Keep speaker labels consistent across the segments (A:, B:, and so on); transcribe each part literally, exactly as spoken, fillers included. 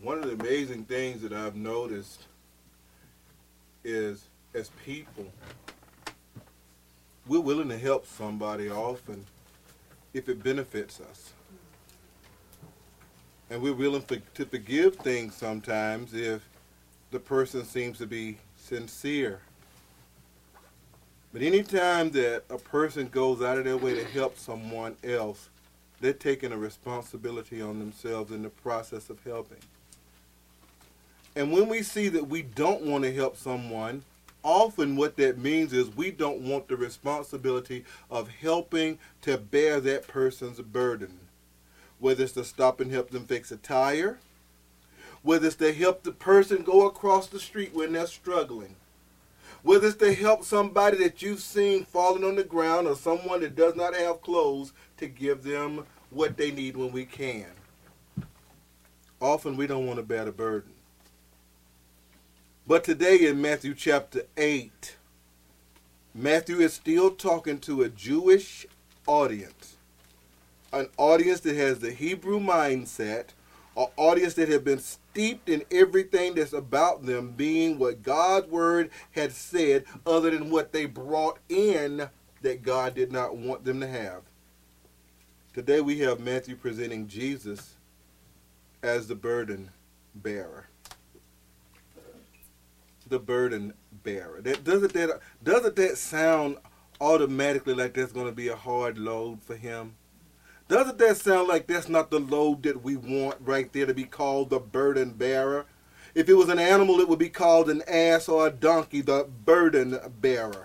A: One of the amazing things that I've noticed is as people, we're willing to help somebody often if it benefits us. And we're willing for, to forgive things sometimes if the person seems to be sincere. But any time that a person goes out of their way to help someone else, they're taking a responsibility on themselves in the process of helping. And when we see that we don't want to help someone, often what that means is we don't want the responsibility of helping to bear that person's burden. Whether it's to stop and help them fix a tire, whether it's to help the person go across the street when they're struggling, whether it's to help somebody that you've seen falling on the ground or someone that does not have clothes, to give them what they need when we can. Often we don't want to bear the burden. But today in Matthew chapter eight, Matthew is still talking to a Jewish audience, an audience that has the Hebrew mindset, an audience that have been steeped in everything that's about them being what God's word had said, other than what they brought in that God did not want them to have. Today we have Matthew presenting Jesus as the burden bearer. The burden bearer. That doesn't that doesn't that sound automatically like that's going to be a hard load for him? Doesn't that sound like that's not the load that we want right there, to be called the burden bearer? If it was an animal, it would be called an ass or a donkey, the burden bearer.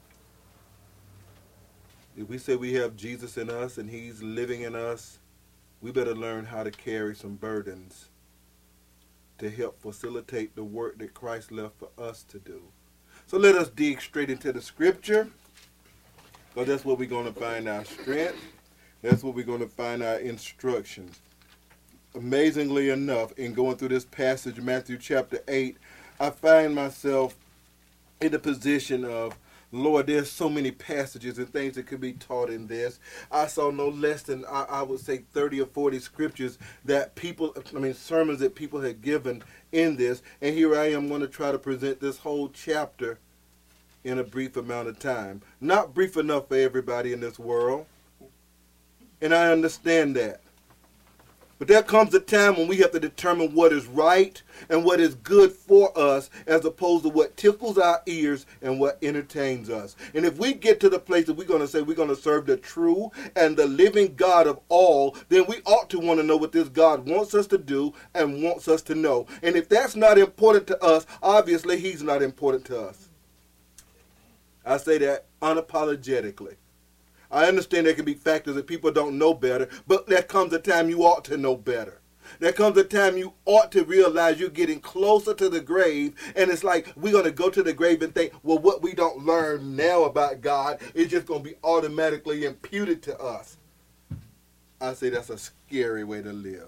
A: If we say we have Jesus in us and he's living in us, we better learn how to carry some burdens to help facilitate the work that Christ left for us to do. So let us dig straight into the scripture, because that's where we're going to find our strength. That's where we're going to find our instructions. Amazingly enough, in going through this passage, Matthew chapter eight, I find myself in a position of, Lord, there's so many passages and things that could be taught in this. I saw no less than, I, I would say, thirty or forty scriptures that people, I mean, sermons that people had given in this. And here I am going to try to present this whole chapter in a brief amount of time. Not brief enough for everybody in this world. And I understand that. But there comes a time when we have to determine what is right and what is good for us, as opposed to what tickles our ears and what entertains us. And if we get to the place that we're going to say we're going to serve the true and the living God of all, then we ought to want to know what this God wants us to do and wants us to know. And if that's not important to us, obviously he's not important to us. I say that unapologetically. I understand there can be factors that people don't know better, but there comes a time you ought to know better. There comes a time you ought to realize you're getting closer to the grave, and it's like we're going to go to the grave and think, well, what we don't learn now about God is just going to be automatically imputed to us. I say that's a scary way to live.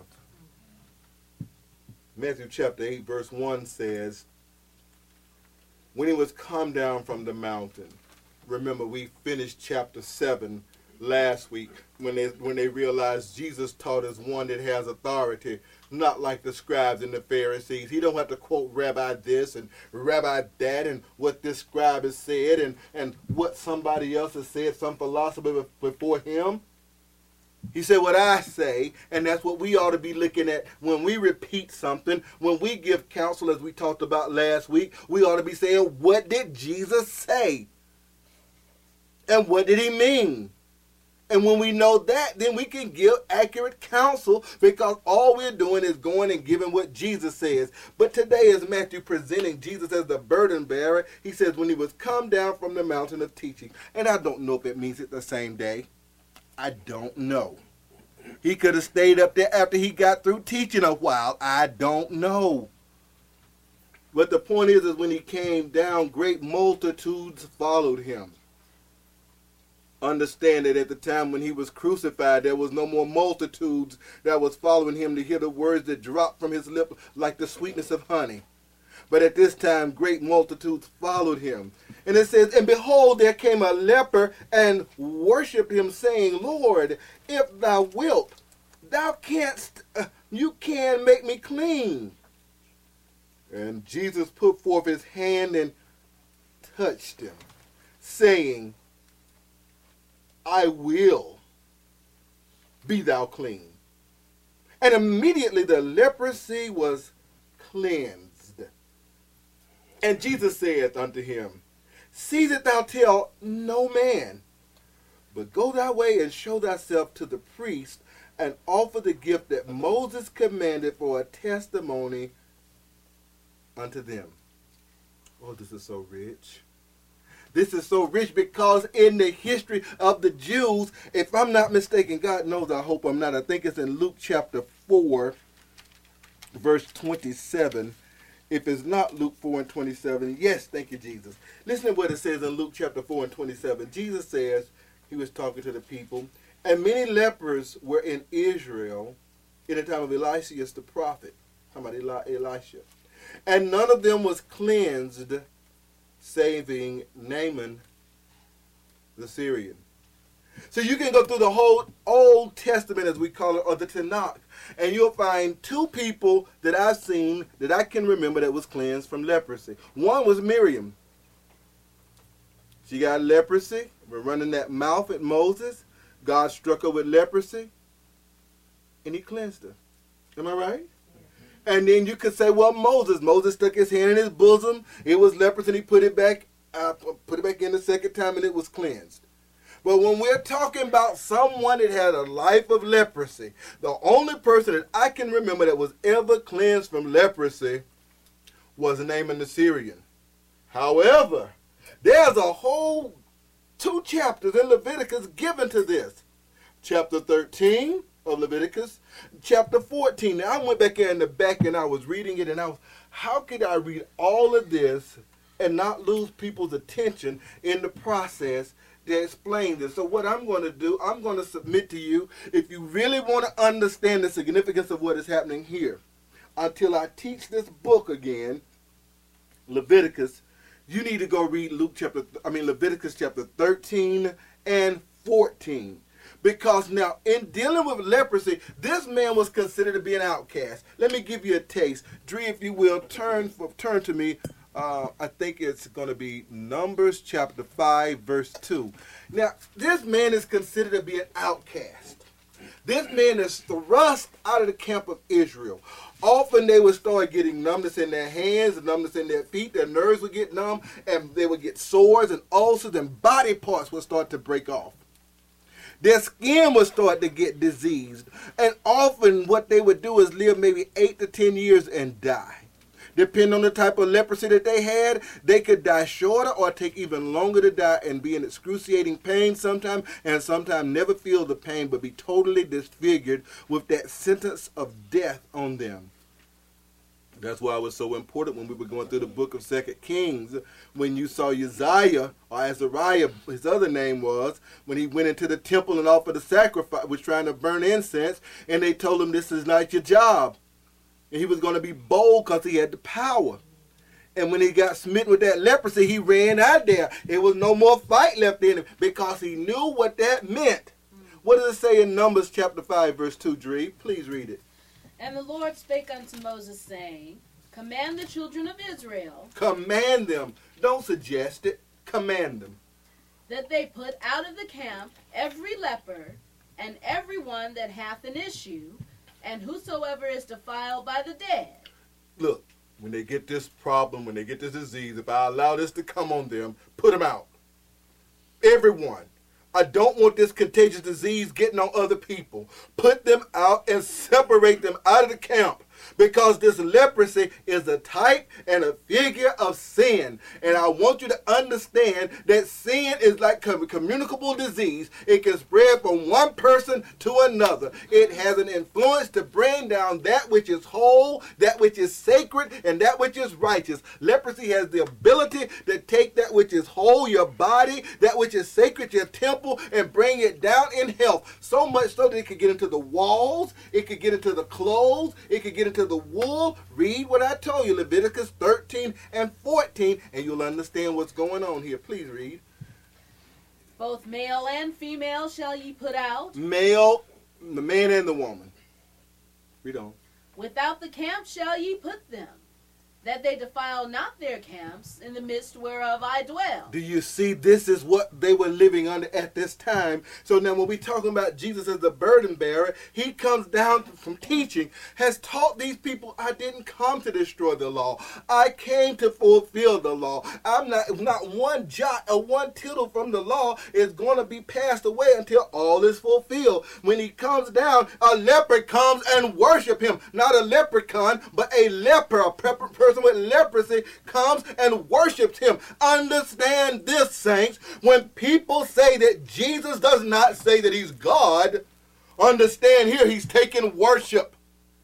A: Matthew chapter eight verse one says, when he was come down from the mountain. Remember, we finished chapter seven last week when they when they realized Jesus taught as one that has authority, not like the scribes and the Pharisees. He don't have to quote Rabbi this and Rabbi that and what this scribe has said and, and what somebody else has said, some philosopher before him. He said what I say, and that's what we ought to be looking at when we repeat something, when we give counsel, as we talked about last week. We ought to be saying, what did Jesus say? And what did he mean? And when we know that, then we can give accurate counsel, because all we're doing is going and giving what Jesus says. But today, as Matthew presenting Jesus as the burden bearer, he says when he was come down from the mountain of teaching. And I don't know if it means it the same day. I don't know. He could have stayed up there after he got through teaching a while. I don't know. But the point is, is when he came down, great multitudes followed him. Understand that at the time when he was crucified, there was no more multitudes that was following him to hear the words that dropped from his lip like the sweetness of honey. But at this time, great multitudes followed him. And it says, and behold, there came a leper and worshipped him, saying, Lord, if thou wilt, thou canst, uh, you can make me clean. And Jesus put forth his hand and touched him, saying, I will be thou clean. And immediately the leprosy was cleansed. And Jesus saith unto him, see that thou tell no man, but go thy way and show thyself to the priest, and offer the gift that Moses commanded for a testimony unto them. Oh, this is so rich. This is so rich because in the history of the Jews, if I'm not mistaken, God knows, I hope I'm not, I think it's in Luke chapter four, verse twenty-seven. If it's not Luke four and twenty-seven, yes, thank you, Jesus. Listen to what it says in Luke chapter four and twenty-seven. Jesus says, he was talking to the people, and many lepers were in Israel in the time of Elias the prophet. Talking about Eli- Elisha. And none of them was cleansed, saving Naaman the Syrian. So you can go through the whole Old Testament, as we call it, or the Tanakh, and you'll find two people that I've seen that I can remember that was cleansed from leprosy. One was Miriam. She got leprosy. We're running that mouth at Moses. God struck her with leprosy, and he cleansed her. Am I right? And then you could say, well, Moses. Moses stuck his hand in his bosom. It was leprous, and he put it back, uh, put it back in the second time, and it was cleansed. But when we're talking about someone that had a life of leprosy, the only person that I can remember that was ever cleansed from leprosy was Naaman the Syrian. However, there's a whole two chapters in Leviticus given to this. Chapter thirteen of Leviticus, chapter fourteen. Now, I went back in the back and I was reading it, and I was, how could I read all of this and not lose people's attention in the process to explain this? So what I'm going to do, I'm going to submit to you, if you really want to understand the significance of what is happening here, until I teach this book again, Leviticus, you need to go read Luke chapter, I mean Leviticus chapter thirteen and fourteen. Because now, in dealing with leprosy, this man was considered to be an outcast. Let me give you a taste. Dree, if you will, turn turn to me. Uh, I think it's going to be Numbers chapter five, verse two. Now, this man is considered to be an outcast. This man is thrust out of the camp of Israel. Often they would start getting numbness in their hands, numbness in their feet. Their nerves would get numb, and they would get sores and ulcers, and body parts would start to break off. Their skin would start to get diseased. And often what they would do is live maybe eight to ten years and die. Depending on the type of leprosy that they had, they could die shorter or take even longer to die and be in excruciating pain sometimes, and sometimes never feel the pain but be totally disfigured with that sentence of death on them. That's why it was so important when we were going through the book of Second Kings, when you saw Uzziah, or Azariah, his other name was, when he went into the temple and offered a sacrifice, was trying to burn incense, and they told him, this is not your job. And he was going to be bold because he had the power. And when he got smitten with that leprosy, he ran out there. There was no more fight left in him because he knew what that meant. What does it say in Numbers chapter five, verse two, Dree? Please read it.
B: And the Lord spake unto Moses, saying, command the children of Israel.
A: Command them. Don't suggest it. Command them.
B: That they put out of the camp every leper, and every one that hath an issue, and whosoever is defiled by the dead.
A: Look, when they get this problem, when they get this disease, if I allow this to come on them, put them out. Everyone. I don't want this contagious disease getting on other people. Put them out and separate them out of the camp. Because this leprosy is a type and a figure of sin. And I want you to understand that sin is like a communicable disease. It can spread from one person to another. It has an influence to bring down that which is whole, that which is sacred, and that which is righteous. Leprosy has the ability to take that which is whole, your body, that which is sacred, your temple, and bring it down in health. So much so that it could get into the walls, it could get into the clothes, it could get into the wool. Read what I told you, Leviticus thirteen and fourteen, and you'll understand what's going on here. Please read.
B: Both male and female shall ye put out.
A: Male, the man and the woman. Read on.
B: Without the camp shall ye put them, that they defile not their camps, in the midst whereof I dwell.
A: Do you see? This is what they were living under at this time. So now when we're talking about Jesus as the burden bearer, he comes down from teaching, has taught these people, I didn't come to destroy the law. I came to fulfill the law. I'm not, not one jot or one tittle from the law is going to be passed away until all is fulfilled. When he comes down, a leper comes and worship him. Not a leprechaun, but a leper, a person with leprosy comes and worships him. Understand this, saints. When people say that Jesus does not say that he's God, understand here he's taking worship.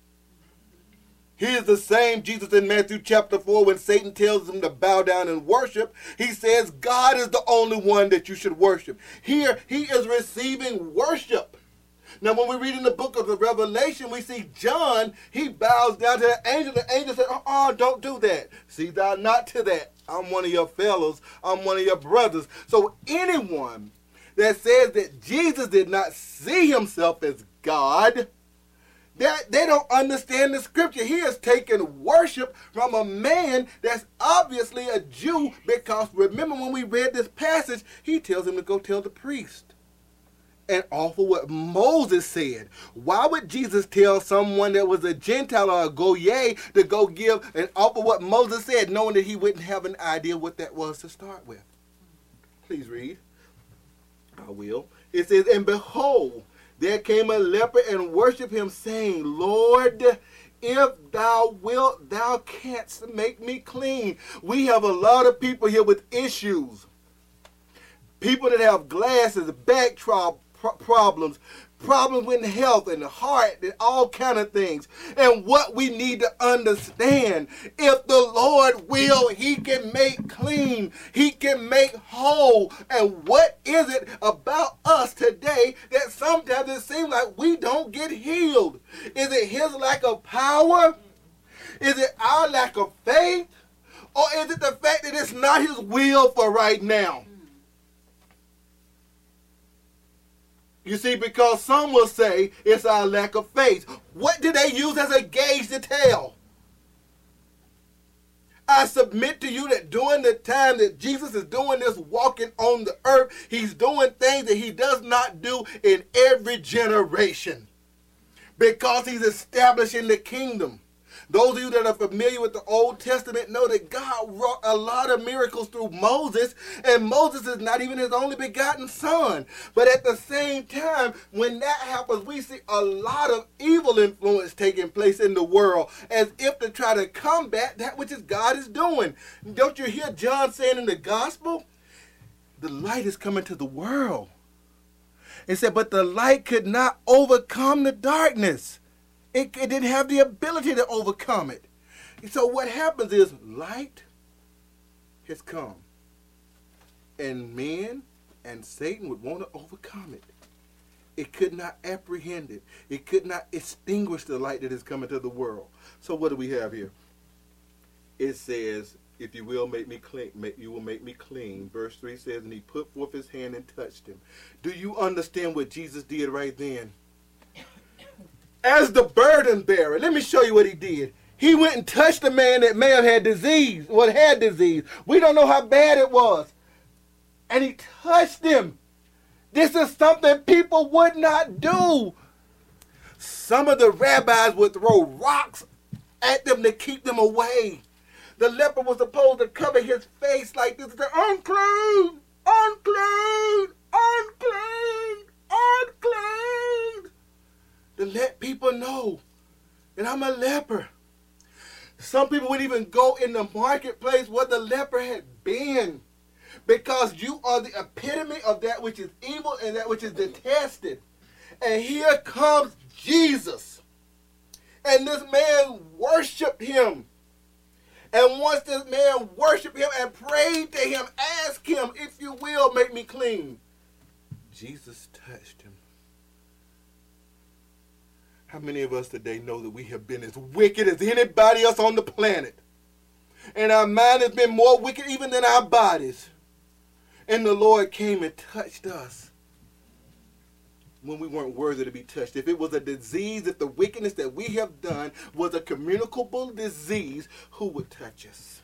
A: He is the same Jesus in Matthew chapter four when Satan tells him to bow down and worship. He says God is the only one that you should worship. Here he is receiving worship. Now, when we read in the book of the Revelation, we see John, he bows down to the angel. The angel said, uh-uh, don't do that. See thou not to that. I'm one of your fellows. I'm one of your brothers. So anyone that says that Jesus did not see himself as God, that they don't understand the scripture. He is taking worship from a man that's obviously a Jew, because remember when we read this passage, he tells him to go tell the priest and offer what Moses said. Why would Jesus tell someone that was a Gentile or a Goyah to go give and offer what Moses said, knowing that he wouldn't have an idea what that was to start with? Please read. I will. It says, and behold, there came a leper and worshiped him, saying, Lord, if thou wilt, thou canst make me clean. We have a lot of people here with issues. People that have glasses, back trouble, problems, problems with health and heart and all kind of things. And what we need to understand, if the Lord will, he can make clean. He can make whole. And what is it about us today that sometimes it seems like we don't get healed? Is it his lack of power? Is it our lack of faith? Or is it the fact that it's not his will for right now? You see, because some will say it's our lack of faith. What do they use as a gauge to tell? I submit to you that during the time that Jesus is doing this walking on the earth, he's doing things that he does not do in every generation, because he's establishing the kingdom. Those of you that are familiar with the Old Testament know that God wrought a lot of miracles through Moses, and Moses is not even his only begotten son. But at the same time, when that happens, we see a lot of evil influence taking place in the world, as if to try to combat that which is God is doing. Don't you hear John saying in the gospel, the light is coming to the world? It said, but the light could not overcome the darkness. It, it didn't have the ability to overcome it. So what happens is light has come, and men and Satan would want to overcome it. It could not apprehend it. It could not extinguish the light that is coming to the world. So what do we have here? It says, if you will make me clean, make, you will make me clean. Verse three says, and he put forth his hand and touched him. Do you understand what Jesus did right then? As the burden bearer, let me show you what he did. He went and touched a man that may have had disease, what had disease. We don't know how bad it was. And he touched him. This is something people would not do. Some of the rabbis would throw rocks at them to keep them away. The leper was supposed to cover his face like this. Unclean, unclean, unclean, unclean. To let people know that I'm a leper. Some people would even go in the marketplace where the leper had been, because you are the epitome of that which is evil and that which is detested. And here comes Jesus. And this man worshiped him. And once this man worshiped him and prayed to him, asked him, if you will, make me clean, Jesus touched him. How many of us today know that we have been as wicked as anybody else on the planet? And our mind has been more wicked even than our bodies. And the Lord came and touched us. when we weren't worthy to be touched. If it was a disease, if the wickedness that we have done was a communicable disease, who would touch us?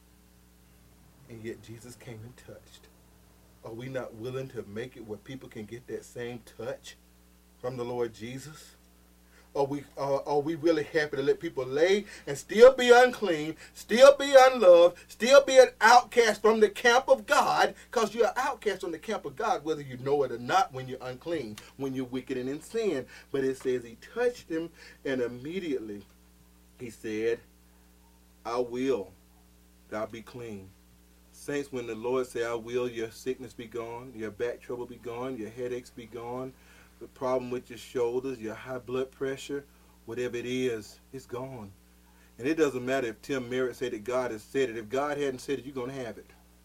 A: And yet Jesus came and touched. Are we not willing to make it where people can get that same touch from the Lord Jesus? Are we, uh, are we really happy to let people lay and still be unclean, still be unloved, still be an outcast from the camp of God? Because you're an outcast from the camp of God, whether you know it or not, when you're unclean, when you're wicked and in sin. But it says he touched him, and immediately he said, I will, thou be clean. Saints, when the Lord say, I will, your sickness be gone, your back trouble be gone, your headaches be gone, the problem with your shoulders, your high blood pressure, whatever it is, it's gone. And it doesn't matter if Tim Merritt said that God has said it. If God hadn't said it, you're going to have it.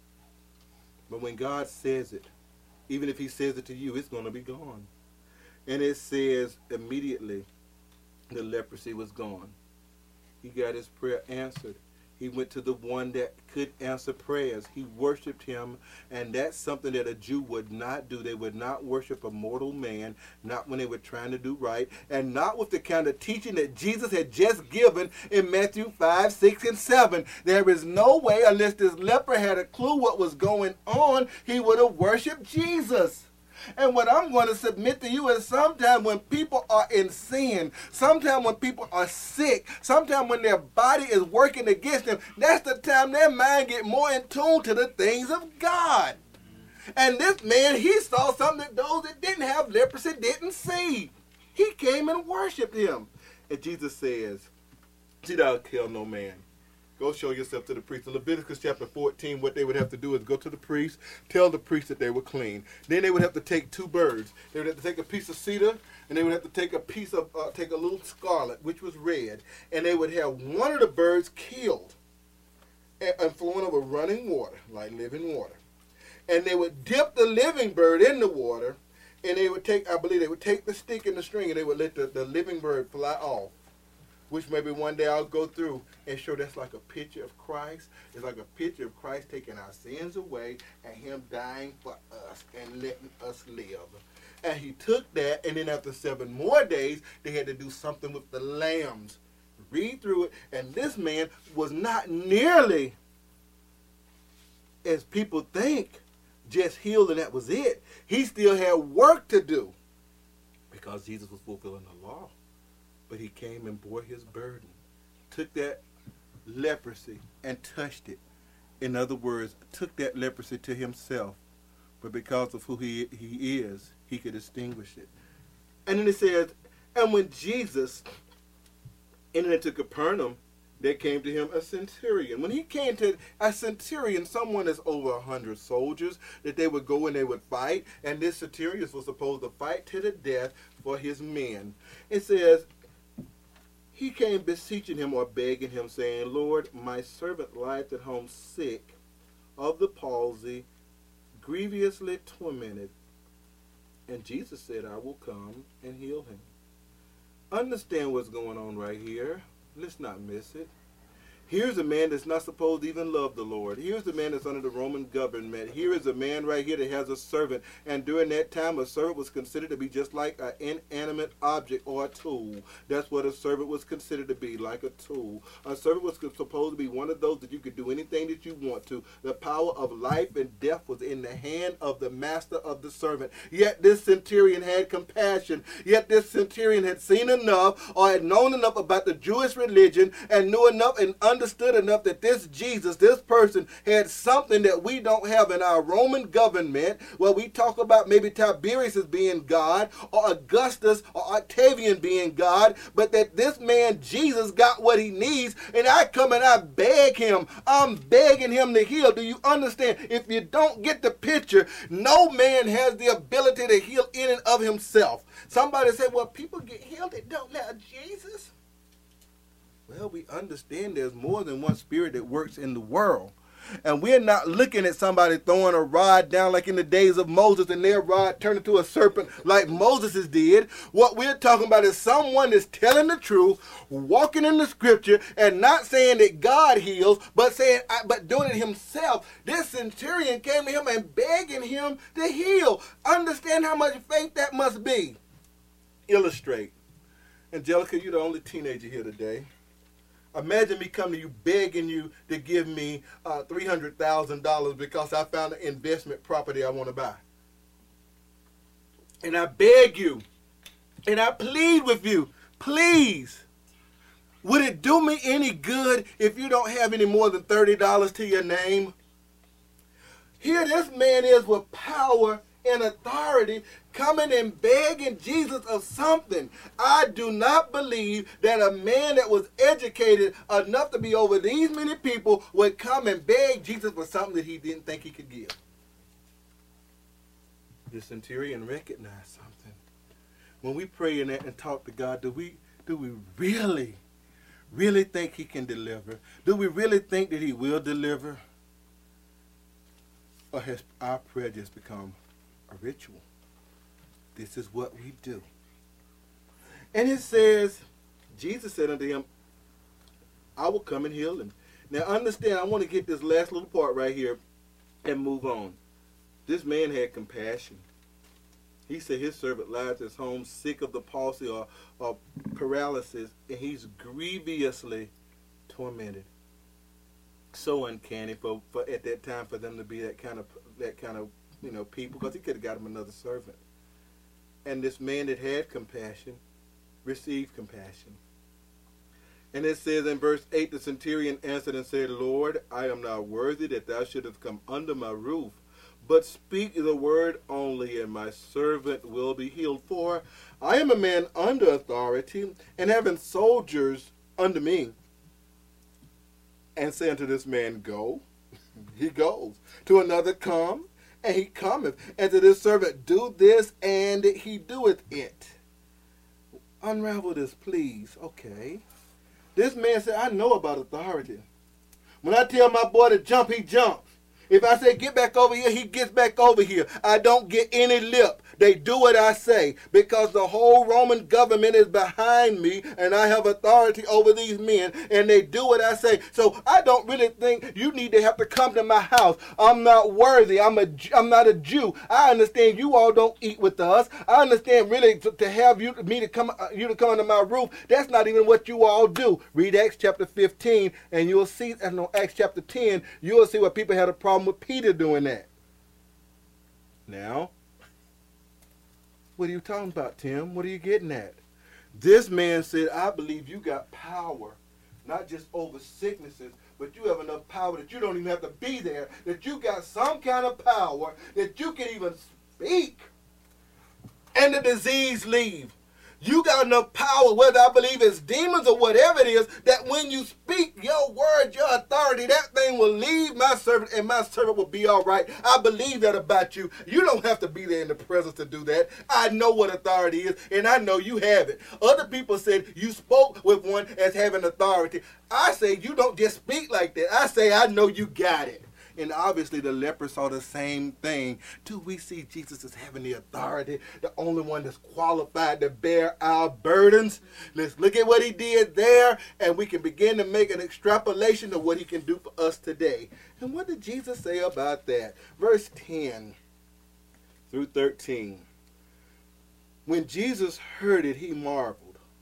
A: But when God says it, even if he says it to you, it's going to be gone. And it says immediately the leprosy was gone. He got his prayer answered. He went to the one that could answer prayers. He worshiped him, and that's something that a Jew would not do. They would not worship a mortal man, not when they were trying to do right, and not with the kind of teaching that Jesus had just given in Matthew five, six, and seven. There is no way, unless this leper had a clue what was going on, he would have worshiped Jesus. And what I'm going to submit to you is sometimes when people are in sin, sometimes when people are sick, sometimes when their body is working against them, that's the time their mind get more in tune to the things of God. And this man, he saw something that those that didn't have leprosy didn't see. He came and worshiped him. And Jesus says, see, thou kill no man. Go show yourself to the priest. In Leviticus chapter fourteen, what they would have to do is go to the priest, tell the priest that they were clean. Then they would have to take two birds. They would have to take a piece of cedar, and they would have to take a piece of, uh, take a little scarlet, which was red, and they would have one of the birds killed and, and flowing over running water, like living water. And they would dip the living bird in the water, and they would take, I believe they would take the stick and the string, and they would let the, the living bird fly off. Which maybe one day I'll go through and show that's like a picture of Christ. It's like a picture of Christ taking our sins away and him dying for us and letting us live. And he took that, and then after seven more days, they had to do something with the lambs. Read through it, and this man was not nearly, as people think, just healed and that was it. He still had work to do because Jesus was fulfilling the law. But he came and bore his burden, took that leprosy and touched it. In other words, took that leprosy to himself. But because of who he, he is, he could extinguish it. And then it says, and when Jesus entered into Capernaum, there came to him a centurion. When he came to a centurion, someone that's over a hundred soldiers, that they would go and they would fight. And this centurion was supposed to fight to the death for his men. It says, he came beseeching him or begging him, saying, Lord, my servant lieth at home sick of the palsy, grievously tormented. And Jesus said, I will come and heal him. Understand what's going on right here. Let's not miss it. Here's a man that's not supposed to even love the Lord. Here's a man that's under the Roman government. Here is a man right here that has a servant. And during that time, a servant was considered to be just like an inanimate object or a tool. That's what a servant was considered to be, like a tool. A servant was supposed to be one of those that you could do anything that you want to. The power of life and death was in the hand of the master of the servant. Yet this centurion had compassion. Yet this centurion had seen enough or had known enough about the Jewish religion and knew enough and understood understood enough that this Jesus, this person, had something that we don't have in our Roman government, where we talk about maybe Tiberius as being God, or Augustus or Octavian being God, but that this man Jesus got what he needs, and I come and I beg him. I'm begging him to heal. Do you understand? If you don't get the picture, no man has the ability to heal in and of himself. Somebody said, well, people get healed that don't know Jesus. Well, we understand there's more than one spirit that works in the world. And we're not looking at somebody throwing a rod down like in the days of Moses and their rod turned into a serpent like Moses did. What we're talking about is someone that's telling the truth, walking in the scripture, and not saying that God heals, but saying, but doing it himself. This centurion came to him and begging him to heal. Understand how much faith that must be. Illustrate. Angelica, you're the only teenager here today. Imagine me coming to you begging you to give me uh, three hundred thousand dollars because I found an investment property I want to buy. And I beg you, and I plead with you, please, would it do me any good if you don't have any more than thirty dollars to your name? Here this man is with power and authority coming and begging Jesus of something. I do not believe that a man that was educated enough to be over these many people would come and beg Jesus for something that he didn't think he could give. The centurion recognized something. When we pray in that and talk to God, do we do we really, really think he can deliver? Do we really think that he will deliver? Or has our prayer just become a ritual? This is what we do. And it says, Jesus said unto him, I will come and heal him. Now understand, I want to get this last little part right here and move on. This man had compassion. He said his servant lies at his home sick of the palsy or, or paralysis, and he's grievously tormented. So uncanny for, for at that time for them to be that kind of that kind of you know people, because he could have got him another servant. And this man that had compassion received compassion. And it says in verse eight, the centurion answered and said, Lord, I am not worthy that thou shouldest come under my roof, but speak the word only, and my servant will be healed. For I am a man under authority, and having soldiers under me. And say unto this man, go. He goes. To another, come. And he cometh. And to this servant, do this, and he doeth it. Unravel this, please. Okay. This man said, I know about authority. When I tell my boy to jump, he jumps. If I say get back over here, he gets back over here. I don't get any lip. They do what I say because the whole Roman government is behind me and I have authority over these men and they do what I say. So I don't really think you need to have to come to my house. I'm not worthy. I'm a, I'm not a Jew. I understand you all don't eat with us. I understand really to, to have you me to come uh, you to come under my roof. That's not even what you all do. Read Acts chapter fifteen and you'll see, and no, Acts chapter ten, you'll see where people had a problem with Peter doing that. Now, what are you talking about, Tim? What are you getting at? This man said, I believe you got power, not just over sicknesses, but you have enough power that you don't even have to be there, that you got some kind of power that you can even speak and the disease leave. You got enough power, whether I believe it's demons or whatever it is, that when you speak your word, your authority, that thing will leave my servant and my servant will be all right. I believe that about you. You don't have to be there in the presence to do that. I know what authority is, and I know you have it. Other people said you spoke with one as having authority. I say you don't just speak like that. I say I know you got it. And obviously the leper saw the same thing. Do we see Jesus as having the authority, the only one that's qualified to bear our burdens? Let's look at what he did there, and we can begin to make an extrapolation of what he can do for us today. And what did Jesus say about that? Verse ten through thirteen. When Jesus heard it, he marveled.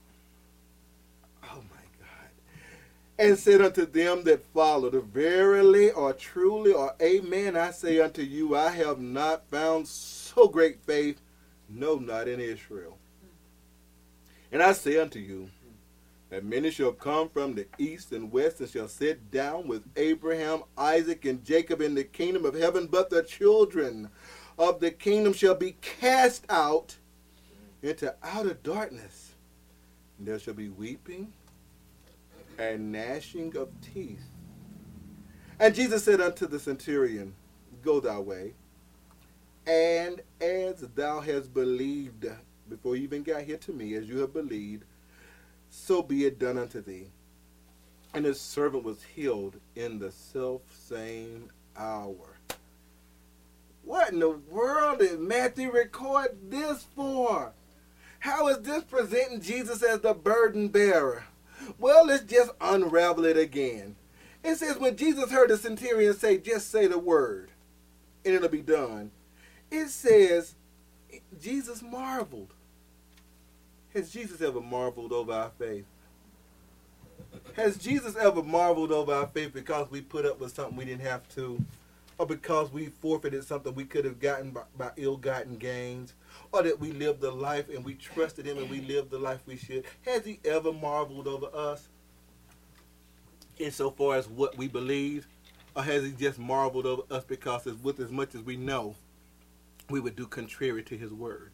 A: And said unto them that followed, verily or truly or amen, I say unto you, I have not found so great faith, no, not in Israel. And I say unto you, that many shall come from the east and west and shall sit down with Abraham, Isaac, and Jacob in the kingdom of heaven, but the children of the kingdom shall be cast out into outer darkness. And there shall be weeping and gnashing of teeth. And Jesus said unto the centurion, go thy way, and as thou hast believed, before you even got here to me, as you have believed, so be it done unto thee. and his servant was healed in the self same hour. What in the world did Matthew record this for? How is this presenting Jesus as the burden bearer? Well, let's just unravel it again. It says when Jesus heard the centurion say, just say the word, and it'll be done. It says, Jesus marveled. Has Jesus ever marveled over our faith? Has Jesus ever marveled over our faith because we put up with something we didn't have to? Or because we forfeited something we could have gotten by, by ill-gotten gains? Or that we lived the life and we trusted him and we lived the life we should? Has he ever marveled over us insofar as what we believe? Or has he just marveled over us because as with as much as we know, we would do contrary to his word?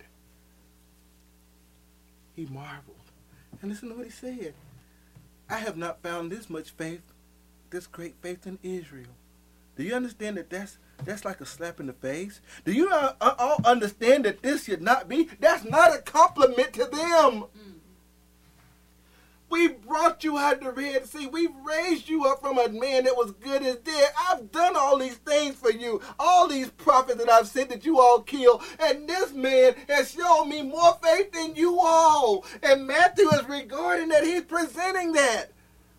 A: He marveled. And listen to what he said. I have not found this much faith, this great faith in Israel. Do you understand that that's, that's like a slap in the face? Do you uh, uh, understand that this should not be? That's not a compliment to them. Mm. We brought you out of the Red Sea. We raised you up from a man that was good as dead. I've done all these things for you. All these prophets that I've sent that you all killed. And this man has shown me more faith than you all. And Matthew is regarding that. He's presenting that.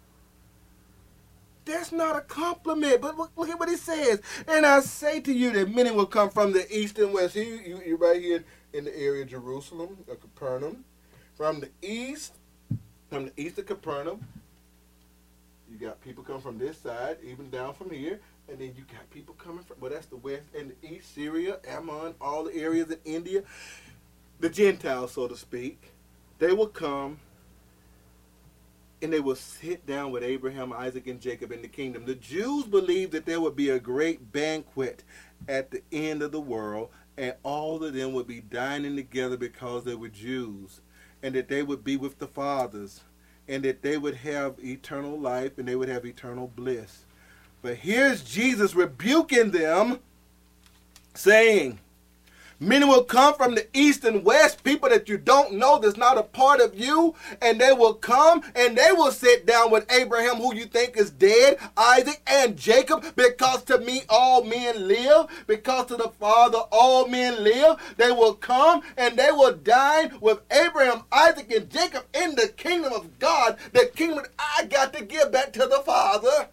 A: That's not a compliment, but look, look at what he says. And I say to you that many will come from the east and west. You, you, you're right here in the area of Jerusalem, of Capernaum. From the east, from the east of Capernaum, you got people come from this side, even down from here. And then you got people coming from, well, that's the west and the east, Syria, Ammon, all the areas in India. The Gentiles, so to speak, they will come. And they will sit down with Abraham, Isaac, and Jacob in the kingdom. The Jews believed that there would be a great banquet at the end of the world, and all of them would be dining together because they were Jews, and that they would be with the fathers, and that they would have eternal life, and they would have eternal bliss. But here's Jesus rebuking them, saying, many will come from the east and west, people that you don't know, that's not a part of you, and they will come and they will sit down with Abraham, who you think is dead, Isaac, and Jacob, because to me all men live, because to the Father all men live. They will come and they will dine with Abraham, Isaac, and Jacob in the kingdom of God, the kingdom that I got to give back to the Father.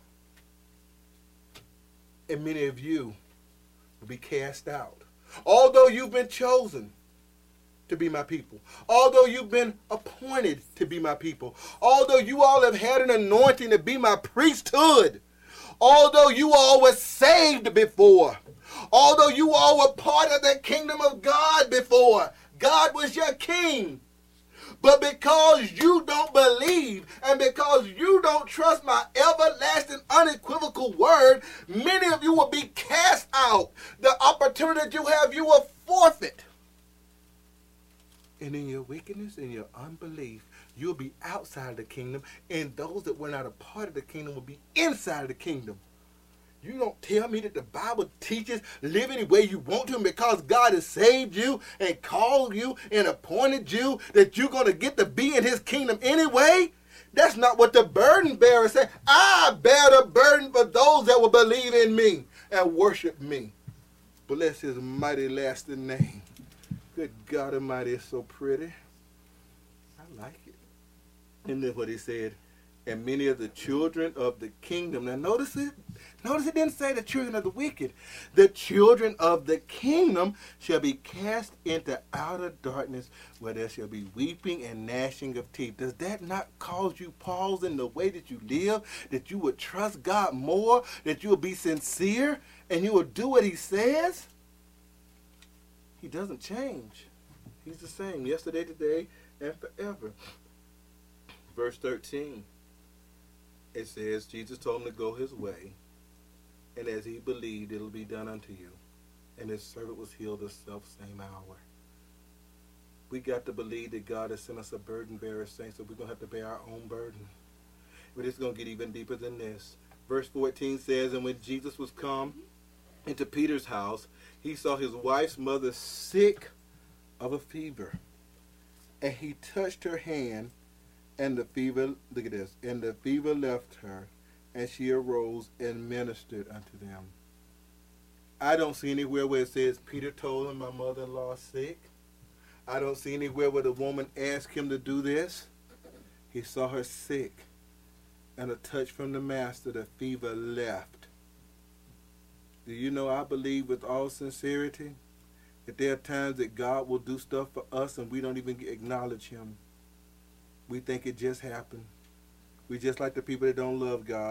A: And many of you will be cast out. Although you've been chosen to be my people, although you've been appointed to be my people, although you all have had an anointing to be my priesthood, although you all were saved before, although you all were part of the kingdom of God before, God was your king. But because you don't believe and because you don't trust my everlasting, unequivocal word, many of you will be cast out. The opportunity that you have, you will forfeit. And in your wickedness and your unbelief, you'll be outside of the kingdom, and those that were not a part of the kingdom will be inside of the kingdom. You don't tell me that the Bible teaches live any way you want to, and because God has saved you and called you and appointed you, that you're going to get to be in his kingdom anyway? That's not what the burden bearer said. I bear the burden for those that will believe in me and worship me. Bless his mighty lasting name. Good God Almighty, it's so pretty. I like it. And then what he said, and many of the children of the kingdom. Now notice it. Notice it didn't say the children of the wicked. The children of the kingdom shall be cast into outer darkness, where there shall be weeping and gnashing of teeth. Does that not cause you pause in the way that you live? That you would trust God more? That you will be sincere? And you will do what he says? He doesn't change. He's the same yesterday, today, and forever. Verse thirteen. It says, Jesus told him to go his way, and as he believed, it'll be done unto you. And his servant was healed the self-same hour. We got to believe that God has sent us a burden bearer, saints, so we're going to have to bear our own burden. But it's going to get even deeper than this. Verse fourteen says, and when Jesus was come into Peter's house, he saw his wife's mother sick of a fever. And he touched her hand, And the fever, look at this, and the fever left her, and she arose and ministered unto them. I don't see anywhere where it says Peter told him my mother-in-law is sick. I don't see anywhere where the woman asked him to do this. He saw her sick, and a touch from the master, the fever left. Do you know, I believe with all sincerity that there are times that God will do stuff for us and we don't even acknowledge him. We think it just happened. We just like the people that don't love God.